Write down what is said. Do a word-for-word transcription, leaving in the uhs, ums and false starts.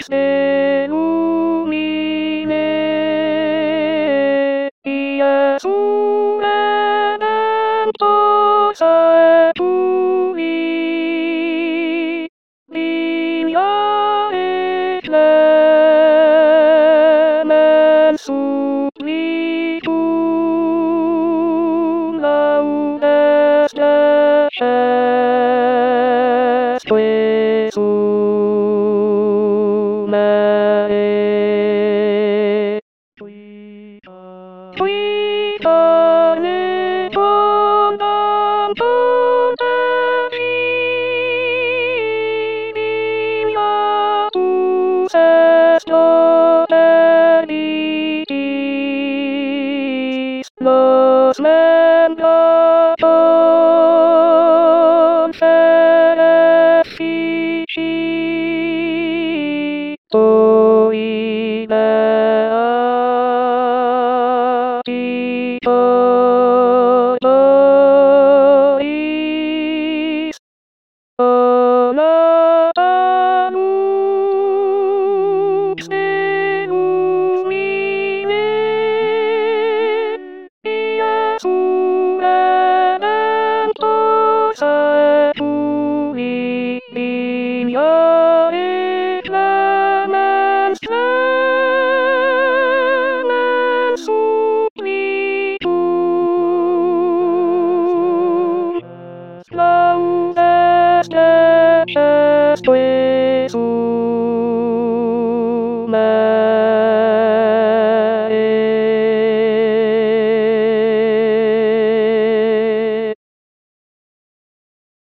se lumine, ia sura ventosa tuli, linea et clemens supplitum laudes decestue sumae. Quita ne condam pontevi, miniatus est nobelitis, nos mendatum fenefici, toi beatito Doris, Olatanux de lumine, ia sura ventosa tuli, linea et clemens clemens supplitum laudes decestue